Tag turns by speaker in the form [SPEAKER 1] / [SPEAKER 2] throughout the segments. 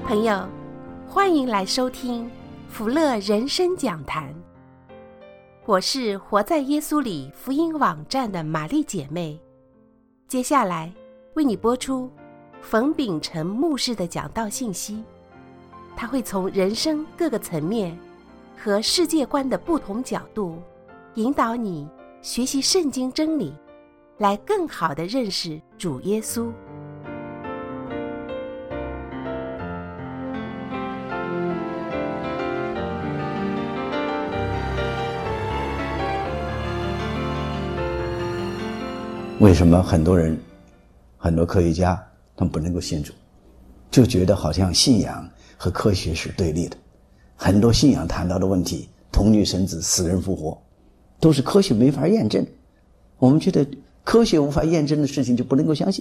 [SPEAKER 1] 朋友，欢迎来收听福乐人生讲坛。我是活在耶稣里福音网站的玛丽姐妹。接下来为你播出冯秉成牧师的讲道信息，他会从人生各个层面和世界观的不同角度，引导你学习圣经真理，来更好地认识主耶稣。
[SPEAKER 2] 为什么很多人很多科学家他们不能够信主，就觉得好像信仰和科学是对立的。很多信仰谈到的问题，童女生子、死人复活，都是科学没法验证。我们觉得科学无法验证的事情就不能够相信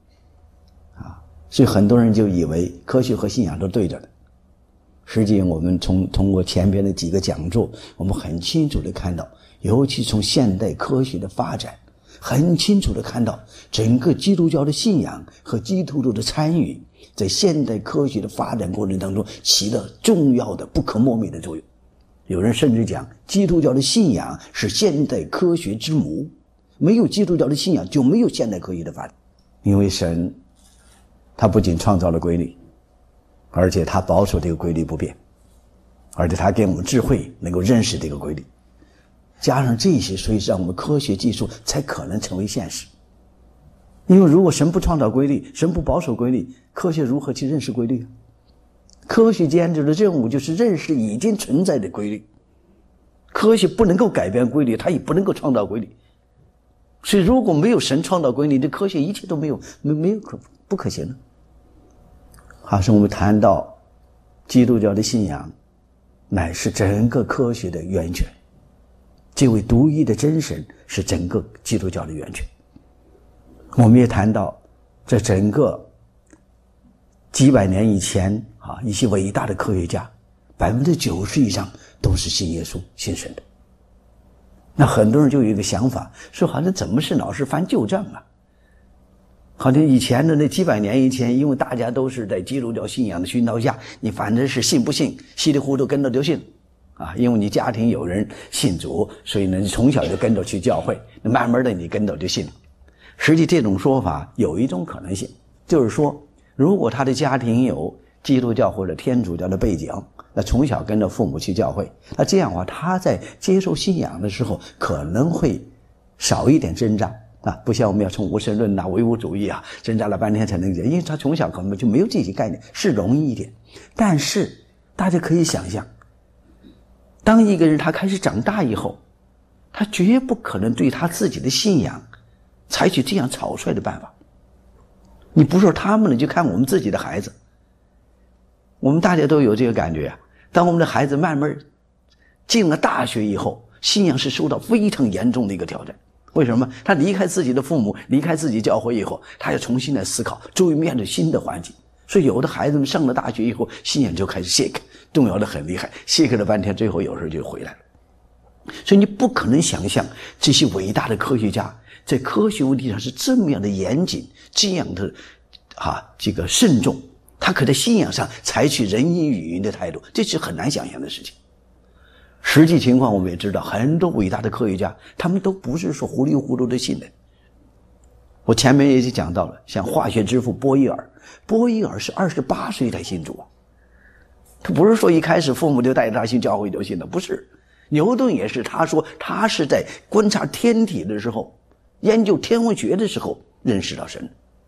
[SPEAKER 2] 所以很多人就以为科学和信仰都对着的。实际我们通过前边的几个讲座，我们很清楚地看到，尤其从现代科学的发展，很清楚地看到整个基督教的信仰和基督徒的参与在现代科学的发展过程当中起了重要的不可磨灭的作用。有人甚至讲，基督教的信仰是现代科学之母，没有基督教的信仰就没有现代科学的发展。因为神他不仅创造了规律，而且他保守这个规律不变，而且他给我们智慧能够认识这个规律，加上这些，所以让我们科学技术才可能成为现实。因为如果神不创造规律，神不保守规律，科学如何去认识规律？科学家的任务就是认识已经存在的规律，科学不能够改变规律，它也不能够创造规律。所以如果没有神创造规律，这科学一切都没有不可行的。好，是我们谈到基督教的信仰乃是整个科学的源泉，这位独一的真神是整个基督教的源泉。我们也谈到这整个几百年以前一些伟大的科学家90%以上都是信耶稣信神的。那很多人就有一个想法，说好像怎么是老是翻旧账好像以前的那几百年以前，因为大家都是在基督教信仰的熏陶下，你反正是信不信稀里糊涂跟着就信因为你家庭有人信主，所以呢你从小就跟着去教会，慢慢的你跟着就信了。实际这种说法有一种可能性，就是说如果他的家庭有基督教或者天主教的背景，那从小跟着父母去教会，那这样的话他在接受信仰的时候可能会少一点挣扎不像我们要从无神论唯物主义挣扎了半天才能解，因为他从小可能就没有这些概念，是容易一点。但是大家可以想象，当一个人他开始长大以后，他绝不可能对他自己的信仰采取这样草率的办法。你不说他们了，就看我们自己的孩子，我们大家都有这个感觉当我们的孩子慢慢进了大学以后，信仰是受到非常严重的一个挑战。为什么？他离开自己的父母，离开自己教会以后，他要重新来思考，终于面对新的环境。所以有的孩子们上了大学以后，信仰就开始 shake， 动摇的很厉害，shake 了半天，最后有时候就回来了。所以你不可能想象这些伟大的科学家在科学问题上是这么样的严谨，这样的这个慎重，他可在信仰上采取人云亦云的态度，这是很难想象的事情。实际情况我们也知道，很多伟大的科学家他们都不是说糊里糊涂的信的。我前面也讲到了，像化学之父波伊尔是28岁才信主他不是说一开始父母就带着他信教会就信的，不是。牛顿也是，他说他是在观察天体的时候，研究天文学的时候认识到神。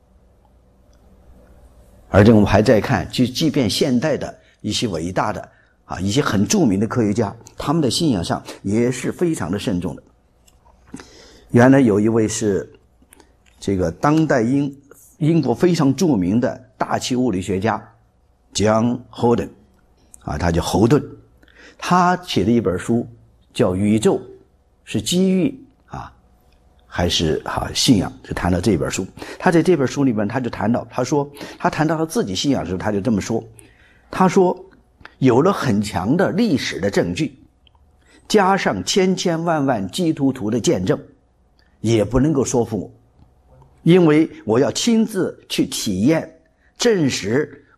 [SPEAKER 2] 而且我们还在看，就即便现代的一些伟大的一些很著名的科学家，他们的信仰上也是非常的慎重的。原来有一位是这个当代英国非常著名的大气物理学家 John Holden 他叫侯顿，他写的一本书叫《宇宙是机遇还是信仰》，就谈到这本书。他在这本书里面他就谈到，他谈到他自己信仰的时候，他就这么说，他说有了很强的历史的证据，加上千千万万基督徒的见证，也不能够说服我，因为我要亲自去体验证实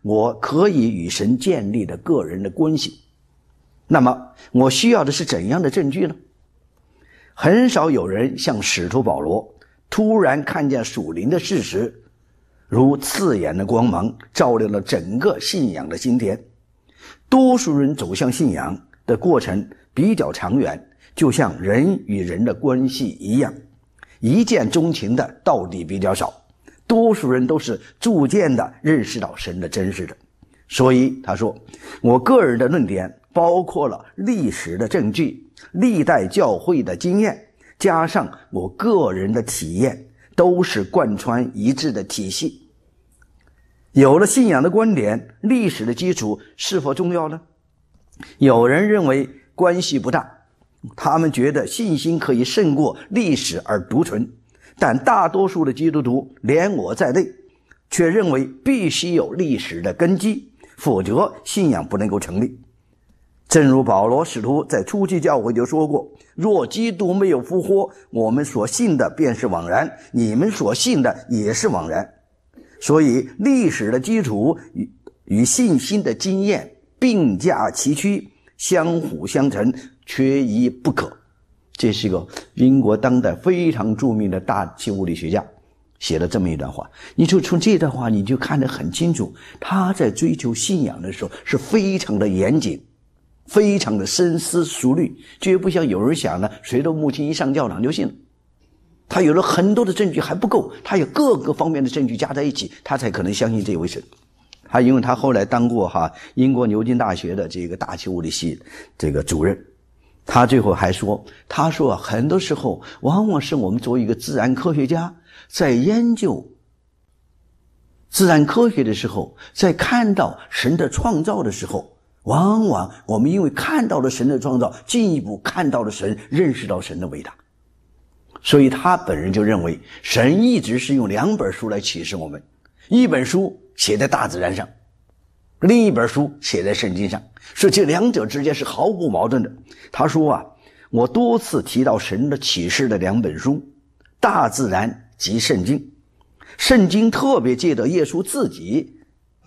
[SPEAKER 2] 我可以与神建立的个人的关系。那么我需要的是怎样的证据呢？很少有人像使徒保罗突然看见属灵的事实，如刺眼的光芒照亮了整个信仰的心田。多数人走向信仰的过程比较长远，就像人与人的关系一样，一见钟情的到底比较少，多数人都是逐渐的认识到神的真实的。所以他说，我个人的论点包括了历史的证据、历代教会的经验，加上我个人的体验，都是贯穿一致的体系。有了信仰的观点，历史的基础是否重要呢？有人认为关系不大，他们觉得信心可以胜过历史而独存，但大多数的基督徒，连我在内，却认为必须有历史的根基，否则信仰不能够成立。正如保罗使徒在初期教会就说过，若基督没有复活，我们所信的便是枉然，你们所信的也是枉然。所以历史的基础与信心的经验并驾齐驱，相辅相成，缺一不可。这是一个英国当代非常著名的大气物理学家写了这么一段话，你就从这段话你就看得很清楚，他在追求信仰的时候是非常的严谨，非常的深思熟虑，绝不像有人想呢，随着母亲一上教堂就信了。他有了很多的证据还不够，他有各个方面的证据加在一起，他才可能相信这位神。因为他后来当过英国牛津大学的这个大气物理系这个主任，他最后还说，他说很多时候往往是我们作为一个自然科学家，在研究自然科学的时候，在看到神的创造的时候，往往我们因为看到了神的创造，进一步看到了神，认识到神的伟大。所以他本人就认为，神一直是用两本书来启示我们，一本书写在大自然上，另一本书写在圣经上，所以这两者之间是毫无矛盾的。他说我多次提到神的启示的两本书，大自然及圣经。圣经特别借着耶稣自己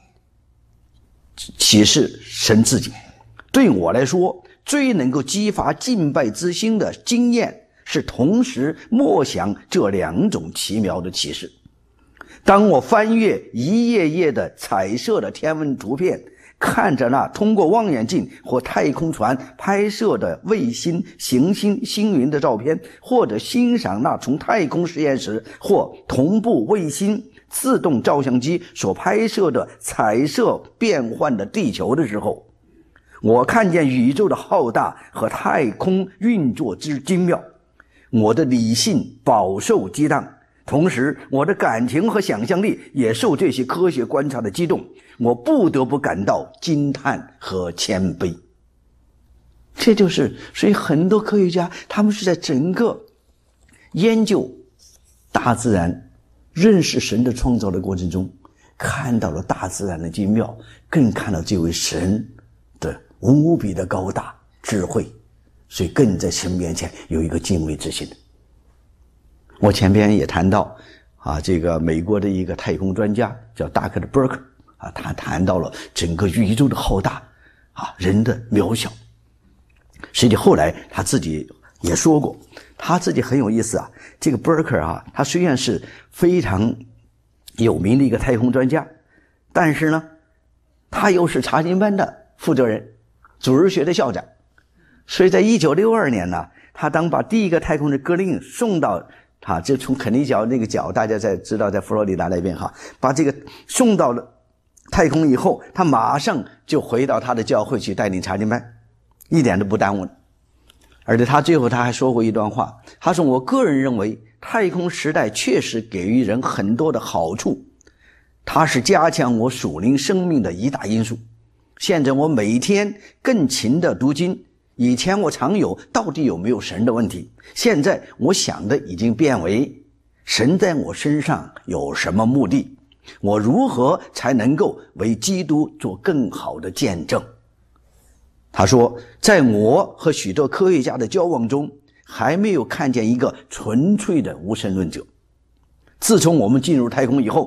[SPEAKER 2] 启示神自己。对我来说，最能够激发敬拜之心的经验是同时默想这两种奇妙的启示。当我翻阅一页页的彩色的天文图片，看着那通过望远镜或太空船拍摄的卫星、行星、星云的照片，或者欣赏那从太空实验室或同步卫星自动照相机所拍摄的彩色变幻的地球的时候，我看见宇宙的浩大和太空运作之精妙，我的理性饱受激荡，同时我的感情和想象力也受这些科学观察的激动，我不得不感到惊叹和谦卑。这就是所以很多科学家他们是在整个研究大自然、认识神的创造的过程中，看到了大自然的精妙，更看到这位神的无比的高大智慧，所以更在神面前有一个敬畏之心。我前边也谈到这个美国的一个太空专家叫达克的伯克他谈到了整个宇宙的浩大人的渺小。实际后来他自己也说过，他自己很有意思这个伯克他虽然是非常有名的一个太空专家，但是呢他又是查经班的负责人，组织学的校长。所以在1962年呢，他当把第一个太空人格林送到就从肯尼角那个角，大家知道在佛罗里达那边把这个送到了太空以后，他马上就回到他的教会去带领查经班，一点都不耽误。而且他最后他还说过一段话，他说，我个人认为太空时代确实给予人很多的好处，它是加强我属灵生命的一大因素。现在我每天更勤地读经，以前我常有到底有没有神的问题，现在我想的已经变为神在我身上有什么目的，我如何才能够为基督做更好的见证。他说，在我和许多科学家的交往中，还没有看见一个纯粹的无神论者。自从我们进入太空以后，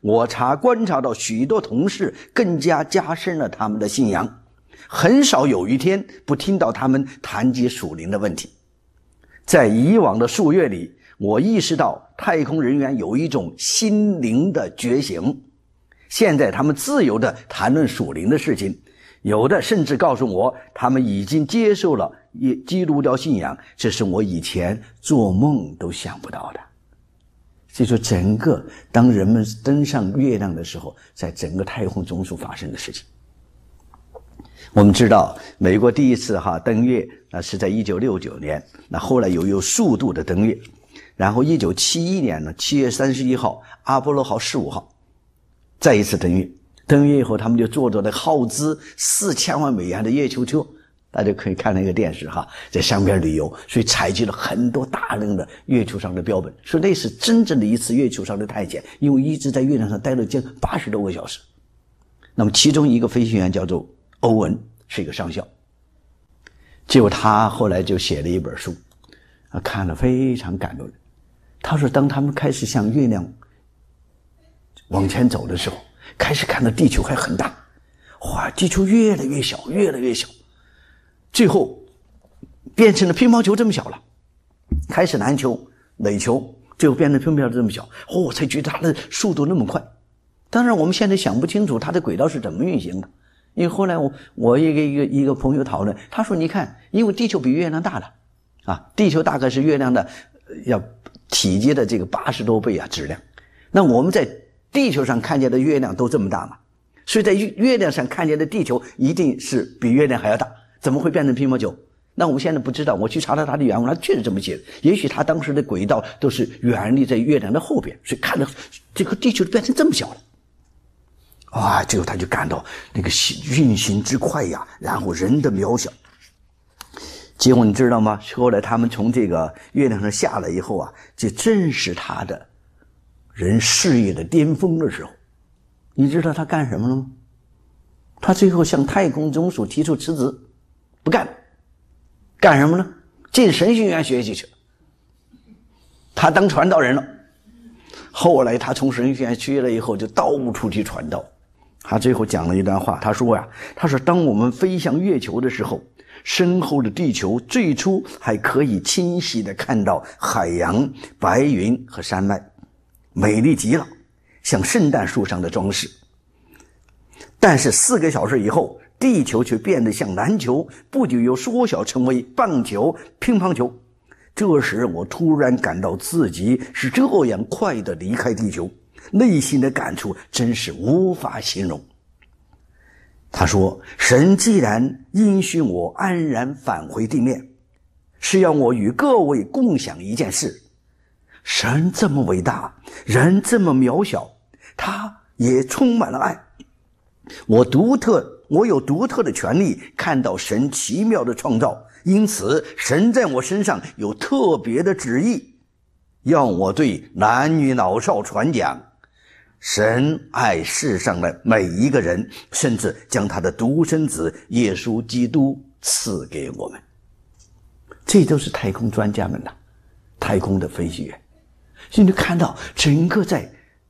[SPEAKER 2] 我观察到许多同事更加加深了他们的信仰，很少有一天不听到他们谈及属灵的问题。在以往的数月里，我意识到太空人员有一种心灵的觉醒，现在他们自由地谈论属灵的事情，有的甚至告诉我他们已经接受了基督教信仰，这是我以前做梦都想不到的。所以说整个当人们登上月亮的时候，在整个太空中所发生的事情。我们知道美国第一次登月是在1969年，那后来有速度的登月，然后1971年呢7月31号阿波罗号15号再一次登月。登月以后他们就坐着那耗资4000万美元的月球车，大家可以看那个电视在上边旅游，所以采集了很多大量的月球上的标本，所以那是真正的一次月球上的探险，因为一直在月亮上待了近80多个小时。那么其中一个飞行员叫做欧文，是一个上校，结果他后来就写了一本书，看了非常感动。他说当他们开始向月亮往前走的时候，开始看到地球还很大，哇，地球越来越小越来越小，最后变成了乒乓球这么小了，开始篮球垒球，最后变成乒乓球这么小，我才觉得它的速度那么快。当然我们现在想不清楚它的轨道是怎么运行的，因为后来我一个朋友讨论，他说你看，因为地球比月亮大了地球大概是月亮的要体积的这个80多倍质量，那我们在地球上看见的月亮都这么大嘛，所以在月亮上看见的地球一定是比月亮还要大，怎么会变成乒乓球？那我们现在不知道，我去查了他的原文，他确实这么写的。也许他当时的轨道都是远离在月亮的后边，所以看到这个地球变成这么小了。哇，最后他就感到那个运行之快呀，然后人的渺小。结果你知道吗？后来他们从这个月亮上下来以后这正是他的人事业的巅峰的时候。你知道他干什么了吗？他最后向太空总署提出辞职，不干了。干什么呢？进神学院学习去了。他当传道人了。后来他从神学院学了以后，就到处去传道。他最后讲了一段话，他说当我们飞向月球的时候，身后的地球最初还可以清晰地看到海洋、白云和山脉，美丽极了，像圣诞树上的装饰。但是4个小时以后，地球却变得像篮球，不久又缩小成为棒球、乒乓球。这时我突然感到自己是这样快地离开地球，内心的感触真是无法形容。他说，神既然应许我安然返回地面，是要我与各位共享一件事。神这么伟大，人这么渺小，他也充满了爱。我有独特的权利看到神奇妙的创造，因此神在我身上有特别的旨意，要我对男女老少传讲神爱世上的每一个人，甚至将他的独生子耶稣基督赐给我们。这都是太空专家们太空的飞行员。所以你看到整个在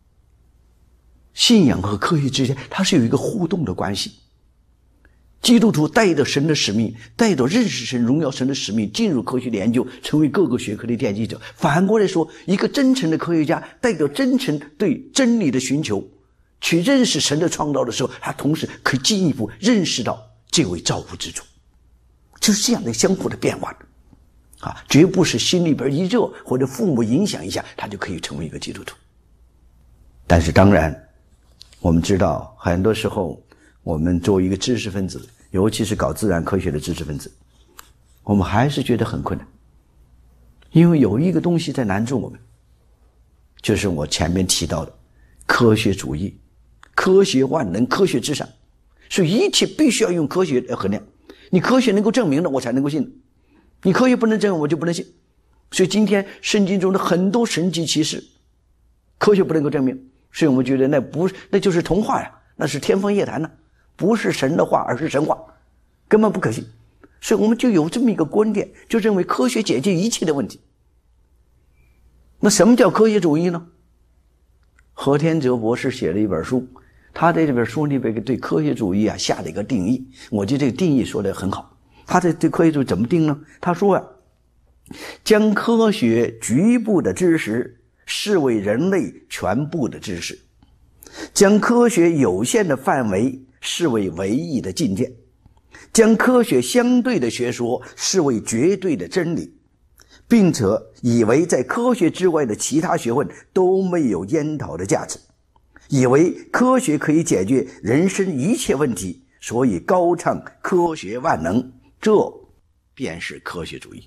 [SPEAKER 2] 信仰和科学之间，它是有一个互动的关系。基督徒带着神的使命，带着认识神、荣耀神的使命，进入科学研究，成为各个学科的奠基者。反过来说，一个真诚的科学家带着真诚对真理的寻求，去认识神的创造的时候，他同时可以进一步认识到这位造物之主。就是这样的相互的变化绝不是心里边一热或者父母影响一下他就可以成为一个基督徒。但是当然我们知道，很多时候我们作为一个知识分子，尤其是搞自然科学的知识分子，我们还是觉得很困难。因为有一个东西在拦住我们，就是我前面提到的科学主义，科学万能，科学至上，所以一切必须要用科学来衡量。你科学能够证明的我才能够信，你科学不能证明我就不能信。所以今天圣经中的很多神迹奇事科学不能够证明，所以我们觉得那就是童话呀，那是天方夜谭不是神的话，而是神话，根本不可信。所以我们就有这么一个观点，就认为科学解决一切的问题。那什么叫科学主义呢？ 何天哲博士写了一本书，他在这本书里边对科学主义下了一个定义，我觉得这个定义说得很好。他对科学主义怎么定呢？他说将科学局部的知识视为人类全部的知识，将科学有限的范围视为唯一的境界，将科学相对的学说视为绝对的真理，并且以为在科学之外的其他学问都没有研讨的价值，以为科学可以解决人生一切问题，所以高唱科学万能，这便是科学主义。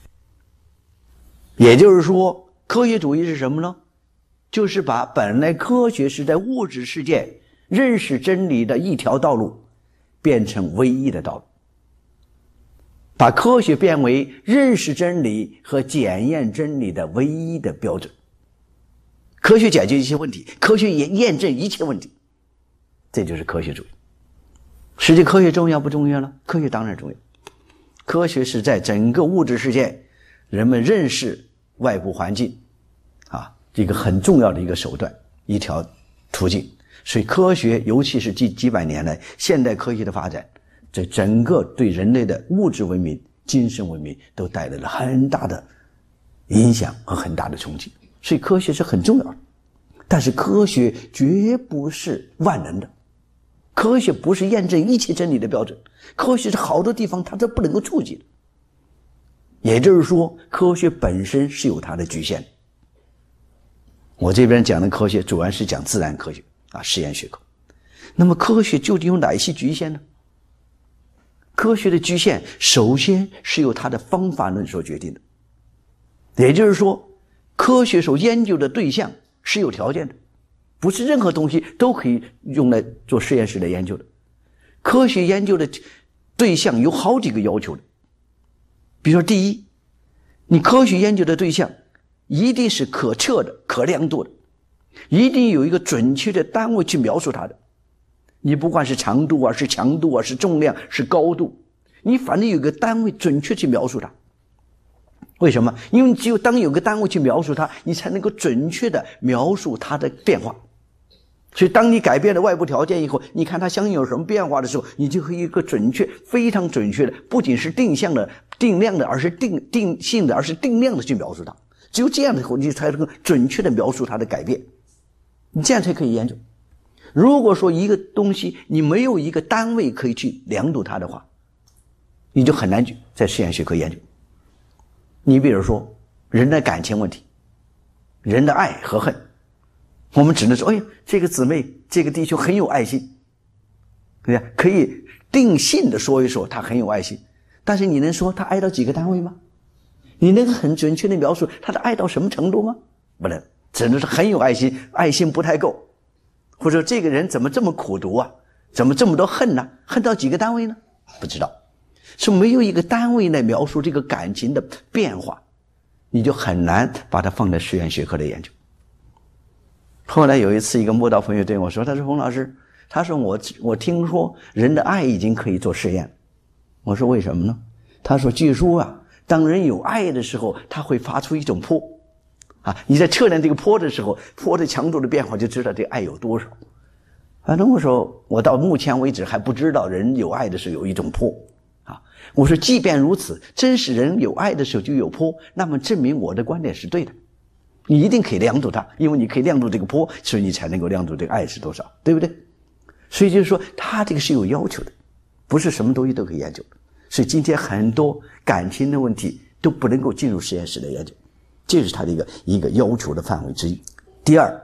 [SPEAKER 2] 也就是说，科学主义是什么呢？就是把本来科学是在物质世界认识真理的一条道路变成唯一的道路，把科学变为认识真理和检验真理的唯一的标准。科学解决一切问题，科学也验证一切问题，这就是科学主义。实际科学重要不重要呢？科学当然重要。科学是在整个物质世界人们认识外部环境一个很重要的一个手段，一条途径。所以科学尤其是几百年来现代科学的发展，这整个对人类的物质文明、精神文明都带来了很大的影响和很大的冲击。所以科学是很重要的，但是科学绝不是万能的，科学不是验证一切真理的标准，科学是好多地方它都不能够触及的。也就是说，科学本身是有它的局限的。我这边讲的科学主要是讲自然科学实验学科。那么科学究竟有哪些局限呢？科学的局限首先是由它的方法论所决定的。也就是说，科学所研究的对象是有条件的，不是任何东西都可以用来做实验室的研究的。科学研究的对象有好几个要求的。比如说，第一，你科学研究的对象一定是可测的、可量度的，一定有一个准确的单位去描述它的。你不管是长度是强度是重量是高度，你反正有个单位准确去描述它。为什么？因为只有当有个单位去描述它，你才能够准确的描述它的变化。所以当你改变了外部条件以后，你看它相应有什么变化的时候，你就可以一个准确、非常准确的，不仅是定向的、定量的，而是定性的，而是定量的去描述它。只有这样的时候，你才能够准确的描述它的改变，你这样才可以研究。如果说一个东西你没有一个单位可以去量度它的话，你就很难在实验学科研究。你比如说人的感情问题，人的爱和恨，我们只能说这个姊妹这个弟兄很有爱心，对吧？可以定性的说一说他很有爱心，但是你能说他爱到几个单位吗？你能很准确的描述他的爱到什么程度吗？不能，只能是很有爱心，爱心不太够，或者这个人怎么这么苦毒怎么这么多恨呢？恨到几个单位呢？不知道，是没有一个单位来描述这个感情的变化，你就很难把它放在实验学科的研究。后来有一次一个慕道朋友对我说，他说洪老师，他说我听说人的爱已经可以做实验。我说为什么呢？他说据说当人有爱的时候，他会发出一种波你在测量这个波的时候，波的强度的变化就知道这个爱有多少。反正我说我到目前为止还不知道人有爱的时候有一种波我说即便如此，真是人有爱的时候就有波，那么证明我的观点是对的。你一定可以量度它，因为你可以量度这个波，所以你才能够量度这个爱是多少，对不对？所以就是说它这个是有要求的，不是什么东西都可以研究的。所以今天很多感情的问题都不能够进入实验室的研究，这是它的一个要求的范围之一。第二，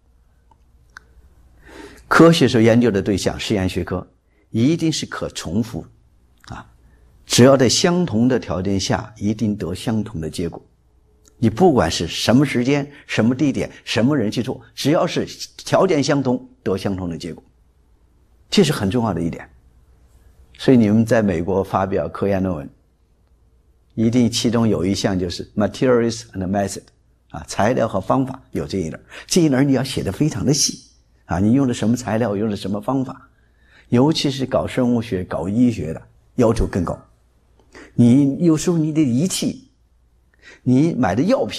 [SPEAKER 2] 科学所研究的对象实验学科一定是可重复只要在相同的条件下一定得相同的结果。你不管是什么时间、什么地点、什么人去做，只要是条件相同得相同的结果，这是很重要的一点。所以你们在美国发表科研论文，一定其中有一项就是 materials and method 材料和方法，有这一栏。这一栏你要写得非常的细你用的什么材料，用的什么方法，尤其是搞生物学、搞医学的要求更高。你有时候你的仪器，你买的药品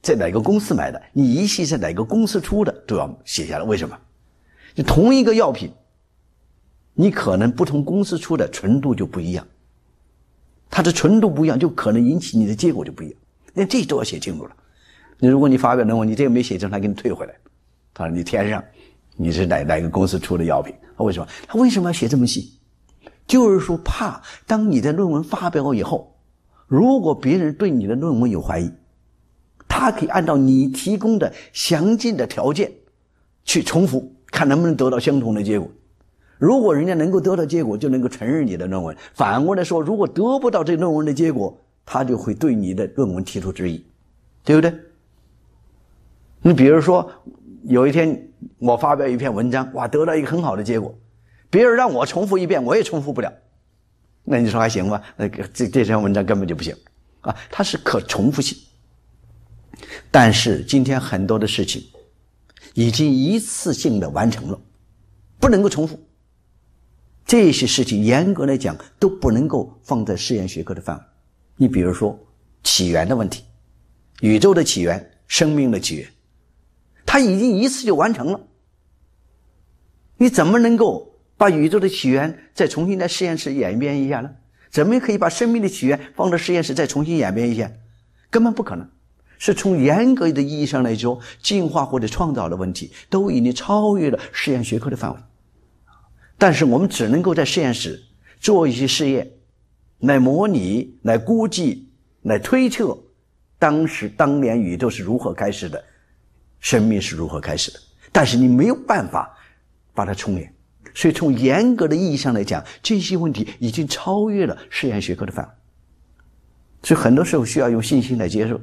[SPEAKER 2] 在哪个公司买的，你仪器在哪个公司出的，都要写下来。为什么？就同一个药品，你可能不同公司出的纯度就不一样，它的纯度不一样，就可能引起你的结果就不一样。连这都要写清楚了。如果你发表论文，你这个没写清，他给你退回来。他说你填上你是哪个公司出的药品。为什么？他为什么要写这么细？就是说怕当你的论文发表以后，如果别人对你的论文有怀疑，他可以按照你提供的详尽的条件去重复，看能不能得到相同的结果。如果人家能够得到结果，就能够承认你的论文。反过来说，如果得不到这论文的结果，他就会对你的论文提出质疑，对不对？你比如说有一天我发表一篇文章，哇，得到一个很好的结果，别人让我重复一遍，我也重复不了，那你说还行吗？这篇文章根本就不行啊，它是可重复性。但是今天很多的事情已经一次性的完成了，不能够重复。这些事情严格来讲都不能够放在实验学科的范围。你比如说起源的问题，宇宙的起源，生命的起源，它已经一次就完成了，你怎么能够把宇宙的起源再重新在实验室演变一下呢？怎么可以把生命的起源放到实验室再重新演变一下？根本不可能。是从严格的意义上来说，进化或者创造的问题都已经超越了实验学科的范围。但是我们只能够在实验室做一些试验，来模拟，来估计，来推测当年宇宙是如何开始的，生命是如何开始的，但是你没有办法把它重演。所以从严格的意义上来讲，这些问题已经超越了实验学科的范围，所以很多时候需要用信心来接受。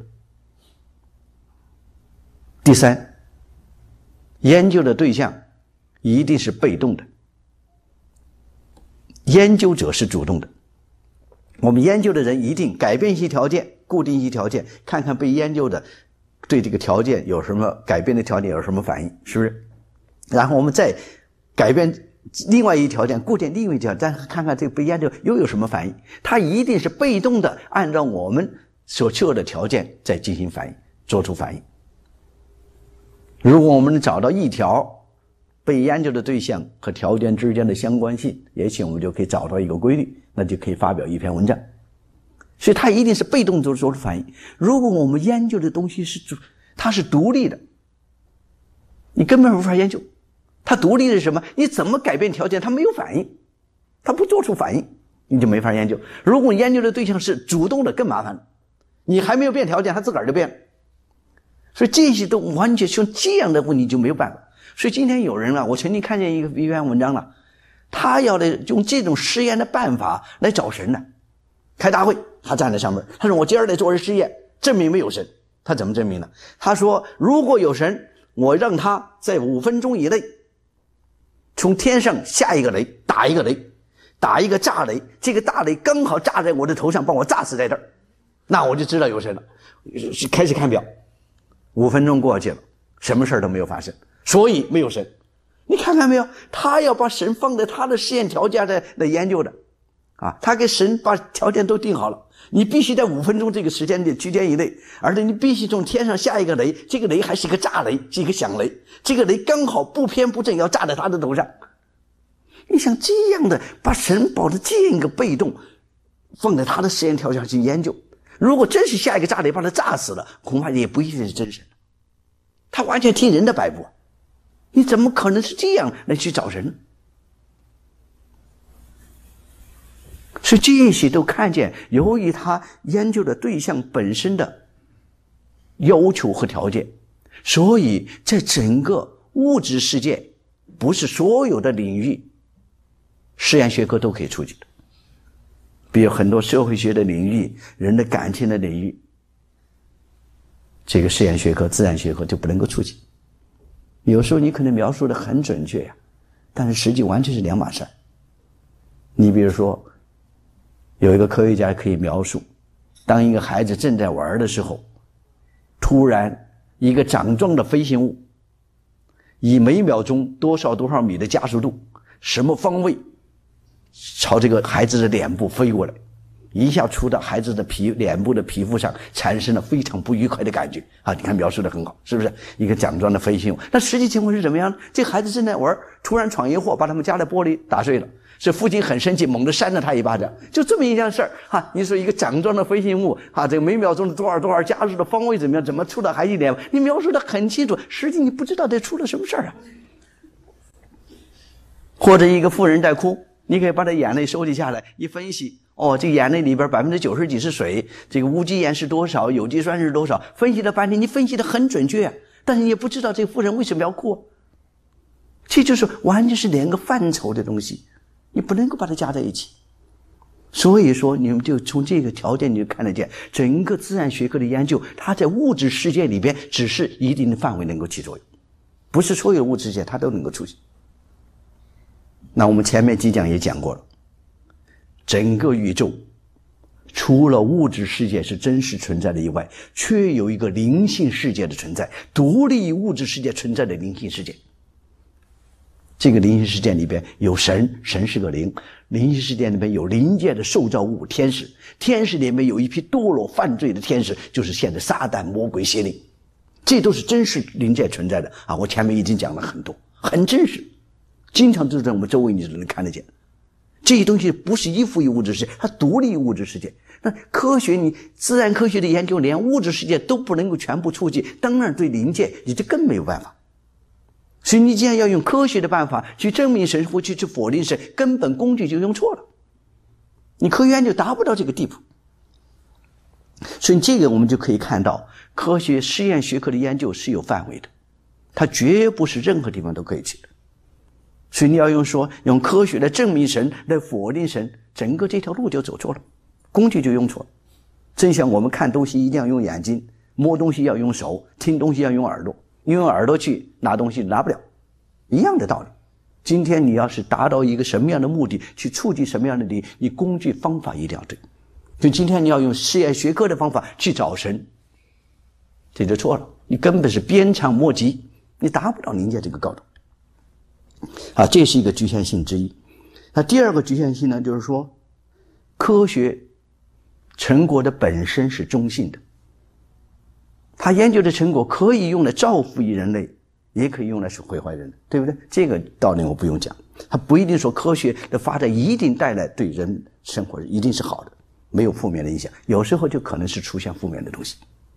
[SPEAKER 2] 第三，研究的对象一定是被动的，研究者是主动的。我们研究的人一定改变一些条件，固定一些条件，看看被研究的对这个条件有什么改变的条件有什么反应，是不是？然后我们再改变另外一条件，固定另外一条件，但是看看这个被研究又有什么反应。它一定是被动的按照我们所设的条件再进行反应，做出反应。如果我们能找到一条被研究的对象和条件之间的相关性，也许我们就可以找到一个规律，那就可以发表一篇文章。所以它一定是被动做出反应。如果我们研究的东西它是独立的，你根本无法研究。它独立的是什么？你怎么改变条件，它没有反应，它不做出反应，你就没法研究。如果研究的对象是主动的，更麻烦了，你还没有变条件，它自个儿就变了。所以这些都完全像这样的问题就没有办法。所以今天有人我曾经看见一篇文章了，他要来用这种实验的办法来找神呢。开大会，他站在上面，他说我今儿来做实验，证明没有神。他怎么证明呢？他说如果有神，我让他在5分钟以内从天上下一个雷，打一个雷，打一个炸雷，这个大雷刚好炸在我的头上，把我炸死在这儿，那我就知道有神了。开始看表，5分钟过去了，什么事都没有发生，所以没有神。你看看没有，他要把神放在他的实验条件来研究的他给神把条件都定好了，你必须在5分钟这个时间的区间以内，而且你必须从天上下一个雷，这个雷还是一个炸雷，是一个响雷，这个雷刚好不偏不正要炸在他的头上。你想这样的把神保的这样一个被动放在他的实验条件去研究，如果真是下一个炸雷把他炸死了，恐怕也不一定是真神，他完全听人的摆布，你怎么可能是这样来去找神呢？所以这些都看见，由于他研究的对象本身的要求和条件，所以在整个物质世界，不是所有的领域实验学科都可以触及的。比如很多社会学的领域，人的感情的领域，这个实验学科、自然学科就不能够触及。有时候你可能描述的很准确但是实际完全是两码事。你比如说有一个科学家可以描述，当一个孩子正在玩的时候，突然一个掌状的飞行物以每秒钟多少米的加速度，什么方位朝这个孩子的脸部飞过来， 一下触到孩子的脸部的皮肤上，产生了非常不愉快的感觉啊！你看描述的很好，是不是一个奖状的飞行物？那实际情况是怎么样？这孩子正在玩，突然闯一祸，把他们家的玻璃打碎了。是父亲很生气，猛地扇了他一巴掌，就这么一件事儿哈。你说一个奖状的飞行物啊，这个每秒钟的多少加速的方位怎么样？怎么触到孩子脸？你描述的很清楚，实际你不知道这出了什么事儿啊。或者一个妇人在哭，你可以把她眼泪收集下来，一分析，哦，这个眼泪里边90%几是水，这个无机盐是多少，有机酸是多少，分析了半天，你分析的很准确，但是你也不知道这个妇人为什么要哭。这就是完全是两个范畴的东西。你不能够把它加在一起，所以说你们就从这个条件你就看得见，整个自然学科的研究，它在物质世界里边只是一定的范围能够起作用，不是所有物质世界它都能够出现。那我们前面几讲也讲过了，整个宇宙除了物质世界是真实存在的以外，却有一个灵性世界的存在，独立于物质世界存在的灵性世界。这个灵性世界里边有神，神是个灵，灵性世界里边有灵界的受造物天使，天使里面有一批堕落犯罪的天使，就是现在撒旦魔鬼邪灵，这都是真实灵界存在的啊！我前面已经讲了很多，很真实，经常就在我们周围你就能看得见。这些东西不是依附于物质世界，它独立于物质世界。那科学，你自然科学的研究连物质世界都不能够全部触及，当然对灵界你就更没有办法。所以你既然要用科学的办法去证明神或去否定神，根本工具就用错了，你科学研究达不到这个地步。所以这个我们就可以看到，科学实验学科的研究是有范围的，它绝不是任何地方都可以去的。所以你要用科学来证明神，来否定神，整个这条路就走错了，工具就用错了。正像我们看东西一定要用眼睛，摸东西要用手，听东西要用耳朵，你用耳朵去拿东西拿不了，一样的道理。今天你要是达到一个什么样的目的，去触及什么样的理，你工具方法一定要对。就今天你要用实验学科的方法去找神，这就错了，你根本是鞭长莫及，你达不到灵界这个高度啊，这是一个局限性之一。那第二个局限性呢，就是说科学成果的本身是中性的，他研究的成果可以用来造福于人类，也可以用来是毁坏人类，对不对？这个道理我不用讲，他不一定说科学的发展一定带来对人生活一定是好的，没有负面的影响，有时候就可能是出现负面的东西。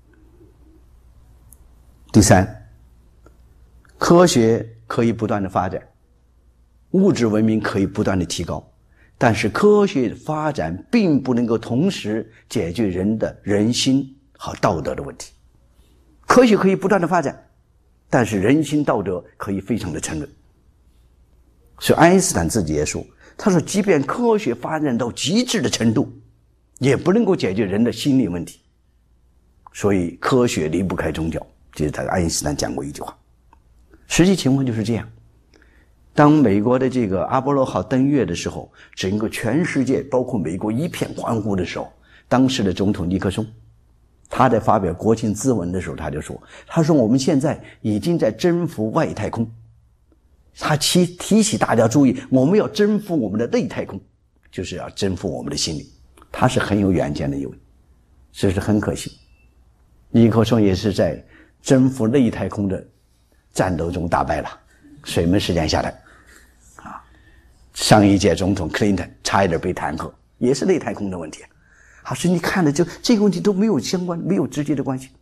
[SPEAKER 2] 第三，科学可以不断的发展，物质文明可以不断的提高，但是科学发展并不能够同时解决人的人心和道德的问题。科学可以不断的发展，但是人心道德可以非常的沉沦。所以爱因斯坦自己也说，他说即便科学发展到极致的程度，也不能够解决人的心理问题。所以科学离不开宗教，这是爱因斯坦讲过一句话。实际情况就是这样，当美国的这个阿波罗号登月的时候，整个全世界包括美国一片欢呼的时候，当时的总统尼克松他在发表国情咨文的时候，他说我们现在已经在征服外太空，他提醒大家注意，我们要征服我们的内太空，就是要征服我们的心灵。他是很有远见的一位，这是很可惜，尼克松也是在征服内太空的战斗中打败了，水门事件下来啊，上一届总统克林顿差一点被弹劾，也是内太空的问题啊。所以你看的就这个问题都没有相关，没有直接的关系。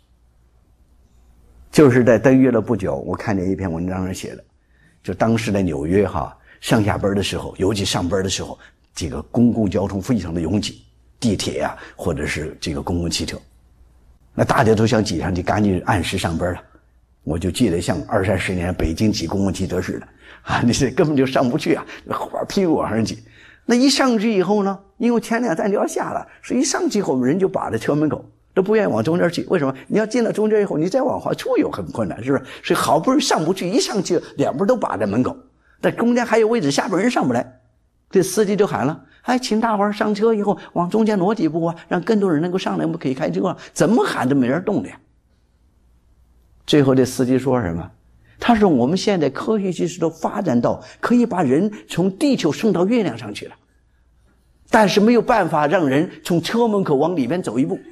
[SPEAKER 2] 就是在登月了不久，我看见一篇文章上写的，就当时的纽约上下班的时候，尤其上班的时候，这个公共交通非常的拥挤，地铁啊，或者是这个公共汽车，那大家都想挤上去，赶紧按时上班了。我就记得像20-30年北京挤公共汽车似的啊，你是根本就上不去啊，后边屁股往上挤。那一上去以后呢，因为前2站就要下了，所以一上去以后人就把在车门口，都不愿意往中间去。为什么？你要进了中间以后，你再往回出又很困难，是不是？所以好不容易上不去，一上去两边都把在门口，但中间还有位置，下边人上不来。这司机就喊了，哎，请大伙上车以后往中间挪几步啊，让更多人能够上来，我们可以开车啊。怎么喊都没人动的呀。最后这司机说什么？他说我们现在科学技术都发展到可以把人从地球送到月亮上去了。 但是没有办法让人从车门口往里面走一步。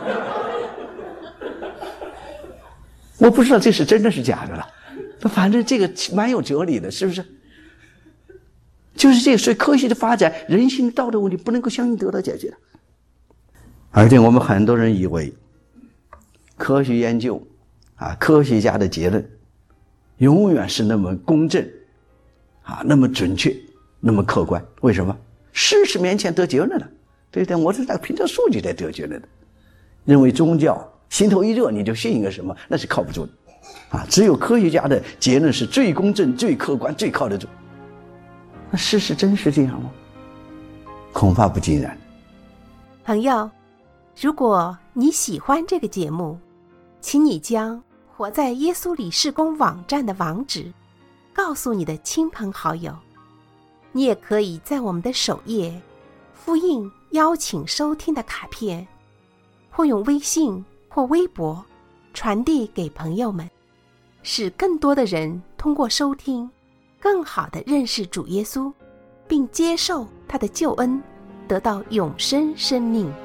[SPEAKER 2] 我不知道这是真的是假的了，反正这个蛮有哲理的，是不是？就是这个，所以科学的发展，人性的道德问题不能够相应得到解决的。而且我们很多人以为科学研究科学家的结论永远是那么公正那么准确，那么客观。为什么？事实面前得结论了，对不对？我是凭着数据在得结论的。认为宗教心头一热你就信一个什么，那是靠不住的只有科学家的结论是最公正、最客观、最靠得住。那事实真是这样吗？恐怕不尽然。
[SPEAKER 1] 朋友，如果你喜欢这个节目，请你将活在耶稣里事工网站的网址告诉你的亲朋好友。你也可以在我们的首页复印邀请收听的卡片，或用微信或微博传递给朋友们，使更多的人通过收听更好地认识主耶稣，并接受他的救恩，得到永生生命。